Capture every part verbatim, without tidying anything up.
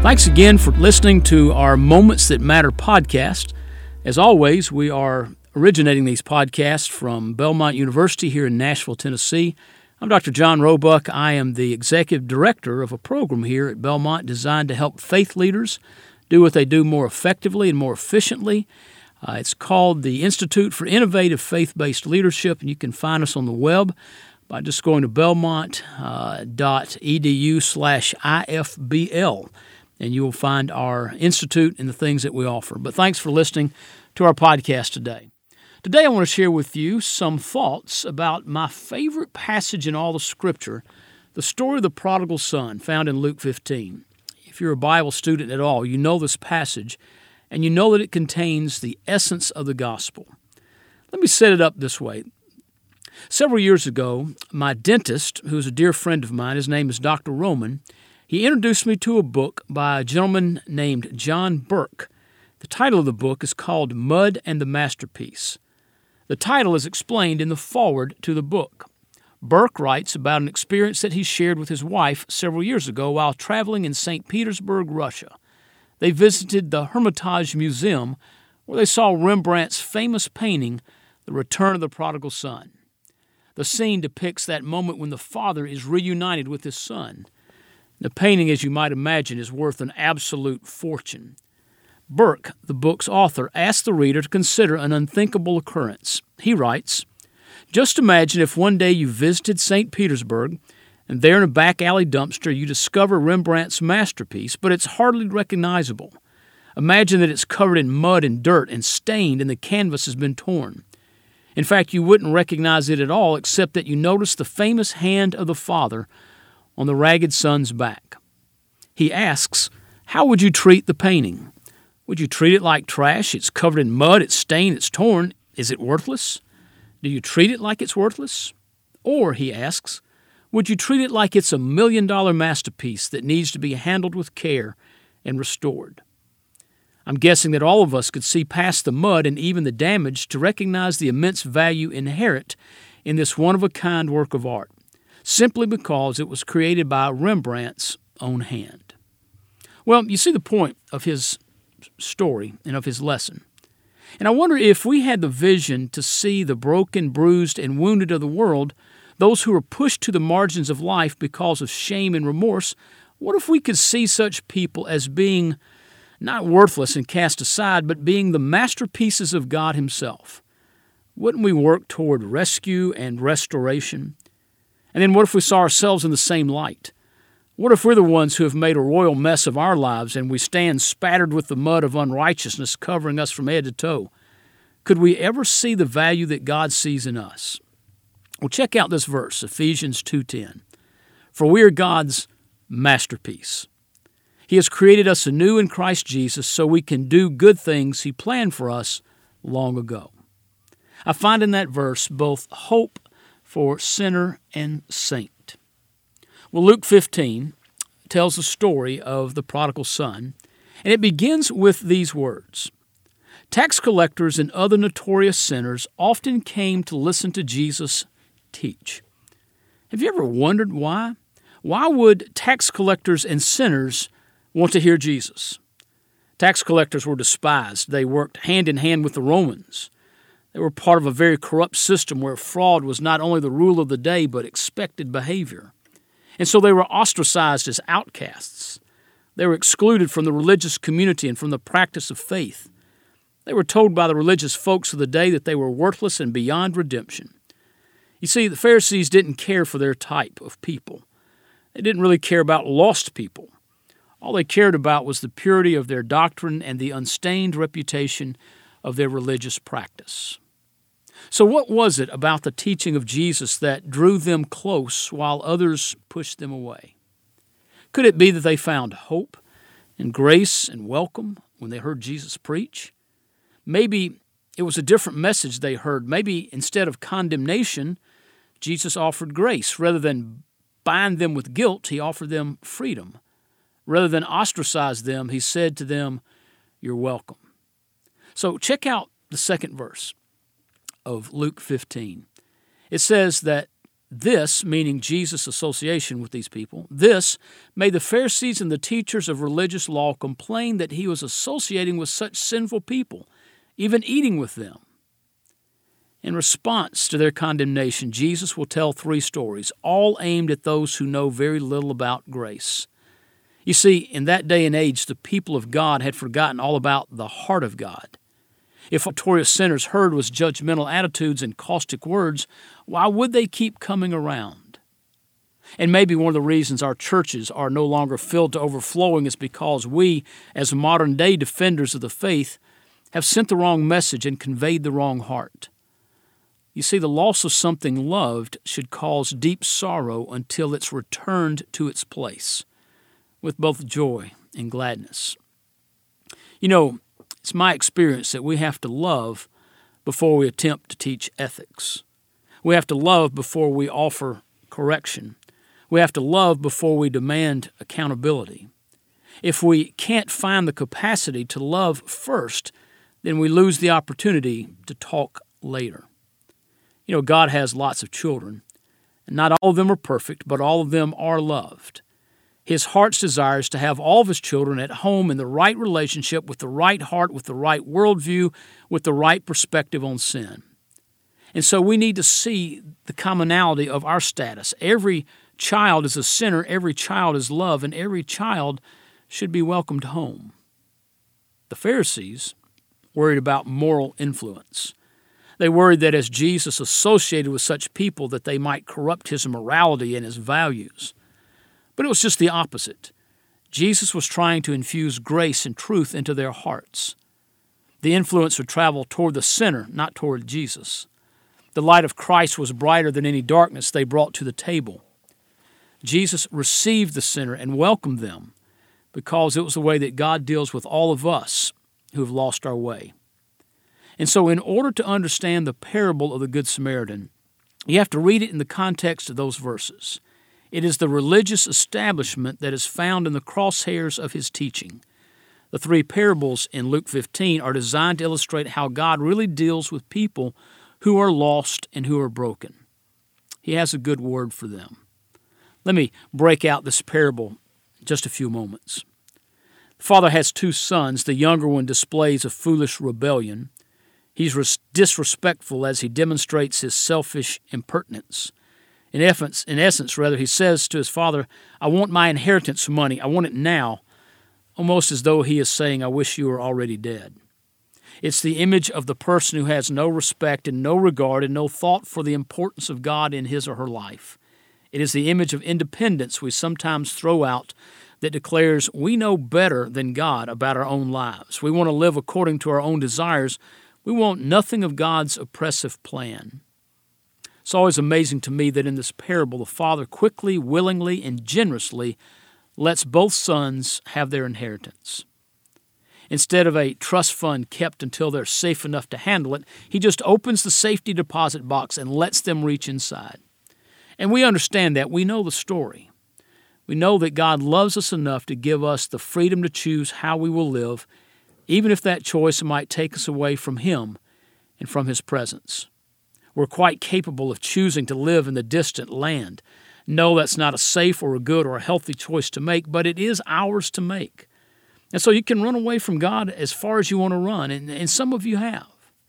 Thanks again for listening to our Moments That Matter podcast. As always, we are originating these podcasts from Belmont University here in Nashville, Tennessee. I'm Doctor John Roebuck. I am the executive director of a program here at Belmont designed to help faith leaders do what they do more effectively and more efficiently. Uh, it's called the Institute for Innovative Faith-Based Leadership, and you can find us on the web by just going to belmont dot e d u slash I F B L. And you will find our institute and the things that we offer. But thanks for listening to our podcast today. Today I want to share with you some thoughts about my favorite passage in all of Scripture, the story of the prodigal son found in Luke fifteen. If you're a Bible student at all, you know this passage, and you know that it contains the essence of the gospel. Let me set it up this way. Several years ago, my dentist, who is a dear friend of mine, his name is Doctor Roman, he introduced me to a book by a gentleman named John Burke. The title of the book is called Mud and the Masterpiece. The title is explained in the foreword to the book. Burke writes about an experience that he shared with his wife several years ago while traveling in Saint Petersburg, Russia. They visited the Hermitage Museum, where they saw Rembrandt's famous painting, The Return of the Prodigal Son. The scene depicts that moment when the father is reunited with his son. The painting, as you might imagine, is worth an absolute fortune. Burke, the book's author, asked the reader to consider an unthinkable occurrence. He writes, "Just imagine if one day you visited Saint Petersburg, and there in a back alley dumpster you discover Rembrandt's masterpiece, but it's hardly recognizable. Imagine that it's covered in mud and dirt and stained and the canvas has been torn. In fact, you wouldn't recognize it at all except that you notice the famous hand of the father on the ragged son's back." He asks, how would you treat the painting? Would you treat it like trash? It's covered in mud, it's stained, it's torn. Is it worthless? Do you treat it like it's worthless? Or, he asks, would you treat it like it's a million-dollar masterpiece that needs to be handled with care and restored? I'm guessing that all of us could see past the mud and even the damage to recognize the immense value inherent in this one-of-a-kind work of art, simply because it was created by Rembrandt's own hand. Well, you see the point of his story and of his lesson. And I wonder if we had the vision to see the broken, bruised, and wounded of the world, those who are pushed to the margins of life because of shame and remorse, what if we could see such people as being not worthless and cast aside, but being the masterpieces of God Himself? Wouldn't we work toward rescue and restoration? And then what if we saw ourselves in the same light? What if we're the ones who have made a royal mess of our lives and we stand spattered with the mud of unrighteousness covering us from head to toe? Could we ever see the value that God sees in us? Well, check out this verse, Ephesians two ten. For we are God's masterpiece. He has created us anew in Christ Jesus so we can do good things He planned for us long ago. I find in that verse both hope for sinner and saint. Well, Luke fifteen tells the story of the prodigal son, and it begins with these words. Tax collectors and other notorious sinners often came to listen to Jesus teach. Have you ever wondered why? Why would tax collectors and sinners want to hear Jesus? Tax collectors were despised. They worked hand in hand with the Romans. They were part of a very corrupt system where fraud was not only the rule of the day, but expected behavior. And so they were ostracized as outcasts. They were excluded from the religious community and from the practice of faith. They were told by the religious folks of the day that they were worthless and beyond redemption. You see, the Pharisees didn't care for their type of people. They didn't really care about lost people. All they cared about was the purity of their doctrine and the unstained reputation of their religious practice. So what was it about the teaching of Jesus that drew them close while others pushed them away? Could it be that they found hope and grace and welcome when they heard Jesus preach? Maybe it was a different message they heard. Maybe instead of condemnation, Jesus offered grace. Rather than bind them with guilt, He offered them freedom. Rather than ostracize them, He said to them, "You're welcome." So check out the second verse of Luke fifteen. It says that This, meaning Jesus' association with these people, this made the Pharisees and the teachers of religious law complain that he was associating with such sinful people, even eating with them. In response to their condemnation, Jesus will tell three stories, all aimed at those who know very little about grace. You see, in that day and age, the people of God had forgotten all about the heart of God. If what notorious sinners heard was judgmental attitudes and caustic words, why would they keep coming around? And maybe one of the reasons our churches are no longer filled to overflowing is because we, as modern-day defenders of the faith, have sent the wrong message and conveyed the wrong heart. You see, the loss of something loved should cause deep sorrow until it's returned to its place, with both joy and gladness. You know, it's my experience that we have to love before we attempt to teach ethics. We have to love before we offer correction. We have to love before we demand accountability. If we can't find the capacity to love first, then we lose the opportunity to talk later. You know, God has lots of children, and not all of them are perfect, but all of them are loved. His heart's desire is to have all of his children at home in the right relationship, with the right heart, with the right worldview, with the right perspective on sin. And so we need to see the commonality of our status. Every child is a sinner, every child is love, and every child should be welcomed home. The Pharisees worried about moral influence. They worried that as Jesus associated with such people that they might corrupt his morality and his values. But it was just the opposite. Jesus was trying to infuse grace and truth into their hearts. The influence would travel toward the sinner, not toward Jesus. The light of Christ was brighter than any darkness they brought to the table. Jesus received the sinner and welcomed them because it was the way that God deals with all of us who have lost our way. And so in order to understand the parable of the Good Samaritan, you have to read it in the context of those verses. It is the religious establishment that is found in the crosshairs of his teaching. The three parables in Luke fifteen are designed to illustrate how God really deals with people who are lost and who are broken. He has a good word for them. Let me break out this parable in just a few moments. The father has two sons. The younger one displays a foolish rebellion. He's res- disrespectful as he demonstrates his selfish impertinence. In essence, in essence, rather, he says to his father, I want my inheritance money. I want it now, almost as though he is saying, I wish you were already dead. It's the image of the person who has no respect and no regard and no thought for the importance of God in his or her life. It is the image of independence we sometimes throw out that declares we know better than God about our own lives. We want to live according to our own desires. We want nothing of God's oppressive plan. It's always amazing to me that in this parable, the father quickly, willingly, and generously lets both sons have their inheritance. Instead of a trust fund kept until they're safe enough to handle it, he just opens the safety deposit box and lets them reach inside. And we understand that. We know the story. We know that God loves us enough to give us the freedom to choose how we will live, even if that choice might take us away from him and from his presence. We're quite capable of choosing to live in the distant land. No, that's not a safe or a good or a healthy choice to make, but it is ours to make. And so you can run away from God as far as you want to run, and, and some of you have.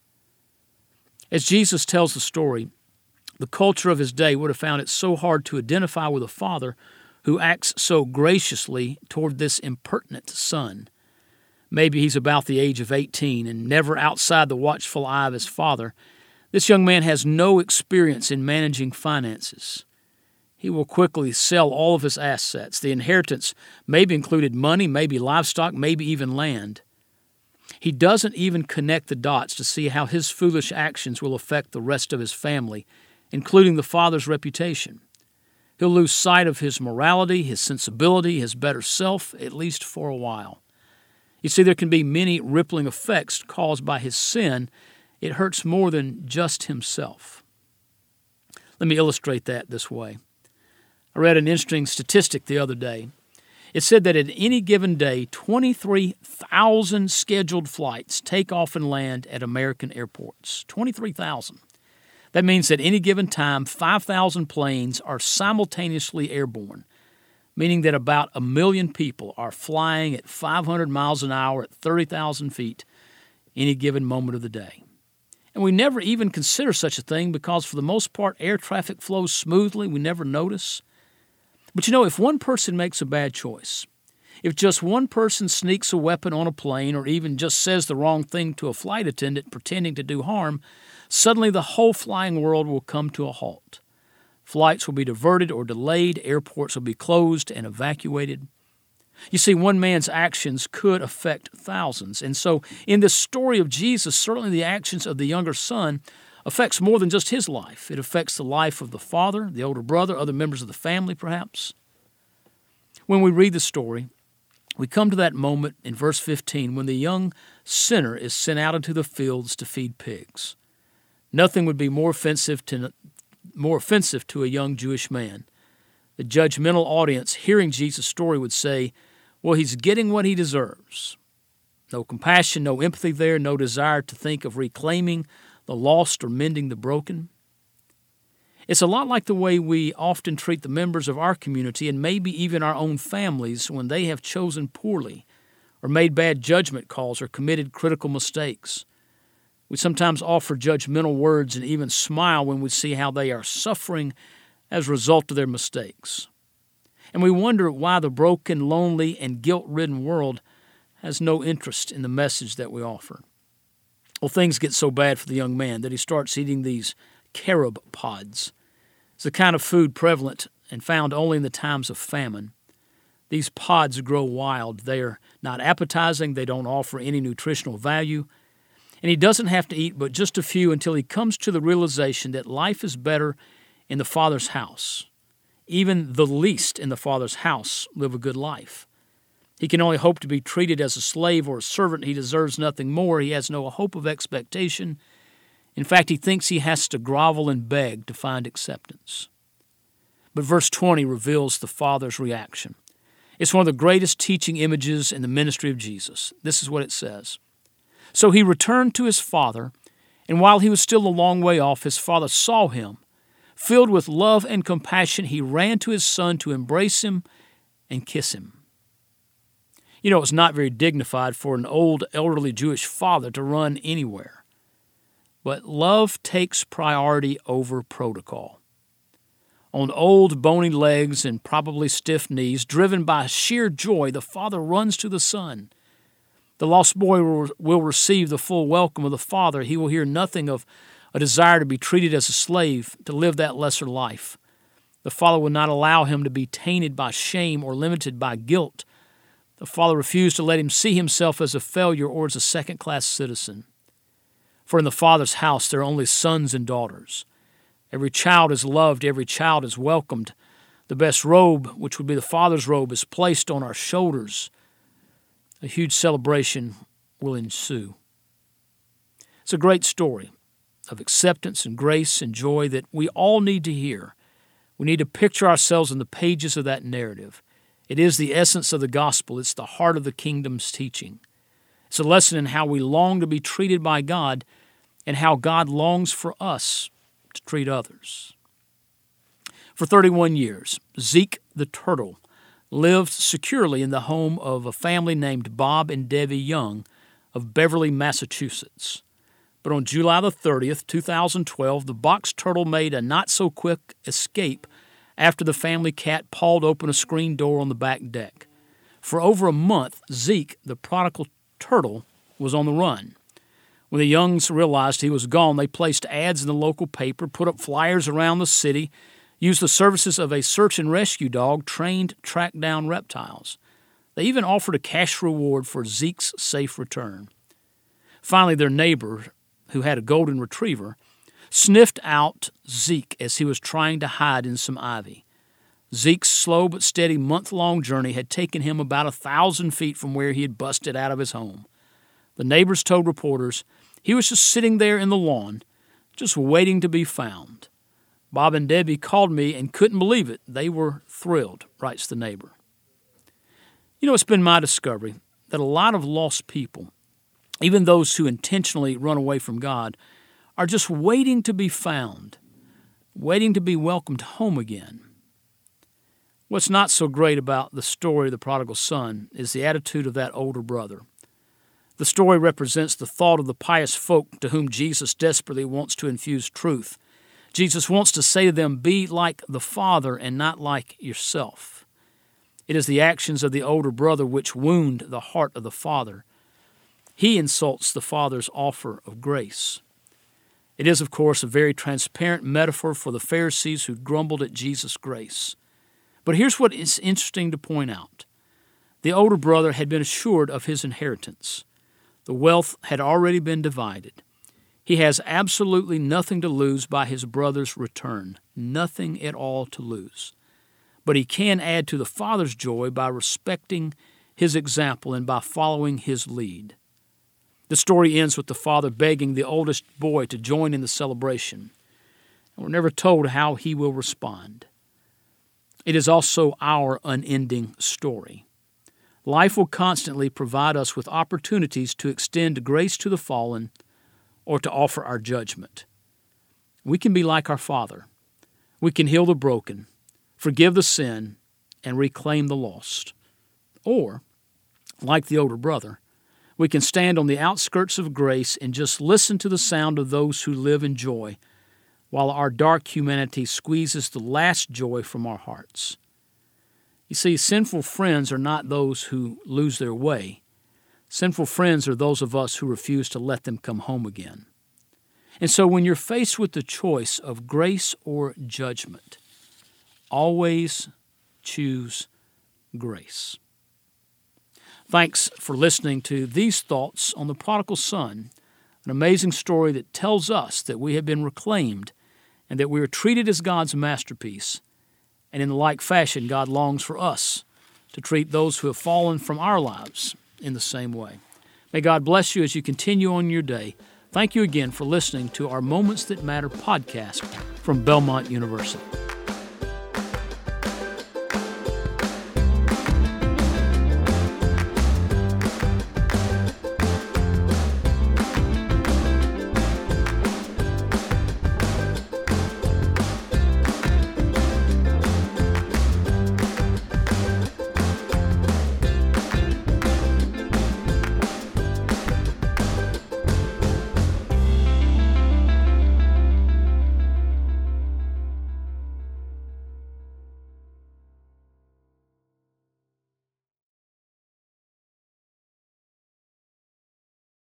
As Jesus tells the story, the culture of his day would have found it so hard to identify with a father who acts so graciously toward this impertinent son. Maybe he's about the age of eighteen and never outside the watchful eye of his father. This young man has no experience in managing finances. He will quickly sell all of his assets. The inheritance maybe included money, maybe livestock, maybe even land. He doesn't even connect the dots to see how his foolish actions will affect the rest of his family, including the father's reputation. He'll lose sight of his morality, his sensibility, his better self, at least for a while. You see, there can be many rippling effects caused by his sin. It hurts more than just himself. Let me illustrate that this way. I read an interesting statistic the other day. It said that at any given day, twenty-three thousand scheduled flights take off and land at American airports. twenty-three thousand. That means at any given time, five thousand planes are simultaneously airborne, meaning that about a million people are flying at five hundred miles an hour at thirty thousand feet any given moment of the day. And we never even consider such a thing because for the most part, air traffic flows smoothly. We never notice. But you know, if one person makes a bad choice, if just one person sneaks a weapon on a plane or even just says the wrong thing to a flight attendant pretending to do harm, suddenly the whole flying world will come to a halt. Flights will be diverted or delayed, airports will be closed and evacuated. You see, one man's actions could affect thousands. And so in this story of Jesus, certainly the actions of the younger son affects more than just his life. It affects the life of the father, the older brother, other members of the family perhaps. When we read the story, we come to that moment in verse fifteen when the young sinner is sent out into the fields to feed pigs. Nothing would be more offensive to, more offensive to a young Jewish man. The judgmental audience hearing Jesus' story would say, well, he's getting what he deserves. No compassion, no empathy there, no desire to think of reclaiming the lost or mending the broken. It's a lot like the way we often treat the members of our community and maybe even our own families when they have chosen poorly or made bad judgment calls or committed critical mistakes. We sometimes offer judgmental words and even smile when we see how they are suffering as a result of their mistakes. And we wonder why the broken, lonely, and guilt-ridden world has no interest in the message that we offer. Well, things get so bad for the young man that he starts eating these carob pods. It's the kind of food prevalent and found only in the times of famine. These pods grow wild. They are not appetizing. They don't offer any nutritional value. And he doesn't have to eat but just a few until he comes to the realization that life is better in the Father's house. Even the least in the Father's house live a good life. He can only hope to be treated as a slave or a servant. He deserves nothing more. He has no hope of expectation. In fact, he thinks he has to grovel and beg to find acceptance. But verse twenty reveals the Father's reaction. It's one of the greatest teaching images in the ministry of Jesus. This is what it says. So he returned to his father, and while he was still a long way off, his father saw him. Filled with love and compassion, he ran to his son to embrace him and kiss him. You know, it's not very dignified for an old, elderly Jewish father to run anywhere. But love takes priority over protocol. On old, bony legs and probably stiff knees, driven by sheer joy, the father runs to the son. The lost boy will, will receive the full welcome of the father. He will hear nothing of a desire to be treated as a slave, to live that lesser life. The father will not allow him to be tainted by shame or limited by guilt. The father refused to let him see himself as a failure or as a second-class citizen. For in the Father's house there are only sons and daughters. Every child is loved, every child is welcomed. The best robe, which would be the Father's robe, is placed on our shoulders. A huge celebration will ensue. It's a great story of acceptance and grace and joy that we all need to hear. We need to picture ourselves in the pages of that narrative. It is the essence of the gospel. It's the heart of the kingdom's teaching. It's a lesson in how we long to be treated by God and how God longs for us to treat others. For thirty-one years, Zeke the turtle lived securely in the home of a family named Bob and Debbie Young of Beverly, Massachusetts. But on July the thirtieth, two thousand twelve, the box turtle made a not-so-quick escape after the family cat pawed open a screen door on the back deck. For over a month, Zeke, the prodigal turtle, was on the run. When the Youngs realized he was gone, they placed ads in the local paper, put up flyers around the city, used the services of a search and rescue dog trained to track down reptiles. They even offered a cash reward for Zeke's safe return. Finally, their neighbor, who had a golden retriever, sniffed out Zeke as he was trying to hide in some ivy. Zeke's slow but steady month-long journey had taken him about a thousand feet from where he had busted out of his home. The neighbors told reporters he was just sitting there in the lawn, just waiting to be found. Bob and Debbie called me and couldn't believe it. They were thrilled, writes the neighbor. You know, it's been my discovery that a lot of lost people, even those who intentionally run away from God, are just waiting to be found, waiting to be welcomed home again. What's not so great about the story of the prodigal son is the attitude of that older brother. The story represents the thought of the pious folk to whom Jesus desperately wants to infuse truth. Jesus wants to say to them, be like the Father and not like yourself. It is the actions of the older brother which wound the heart of the Father. He insults the Father's offer of grace. It is, of course, a very transparent metaphor for the Pharisees who grumbled at Jesus' grace. But here's what is interesting to point out. The older brother had been assured of his inheritance. The wealth had already been divided. He has absolutely nothing to lose by his brother's return, nothing at all to lose. But he can add to the father's joy by respecting his example and by following his lead. The story ends with the father begging the oldest boy to join in the celebration. We're never told how he will respond. It is also our unending story. Life will constantly provide us with opportunities to extend grace to the fallen or to offer our judgment. We can be like our Father. We can heal the broken, forgive the sin, and reclaim the lost. Or, like the older brother, we can stand on the outskirts of grace and just listen to the sound of those who live in joy, while our dark humanity squeezes the last joy from our hearts. You see, sinful friends are not those who lose their way. Sinful friends are those of us who refuse to let them come home again. And so when you're faced with the choice of grace or judgment, always choose grace. Thanks for listening to these thoughts on the prodigal son, an amazing story that tells us that we have been reclaimed and that we are treated as God's masterpiece. And in the like fashion, God longs for us to treat those who have fallen from our lives in the same way. May God bless you as you continue on your day. Thank you again for listening to our Moments That Matter podcast from Belmont University.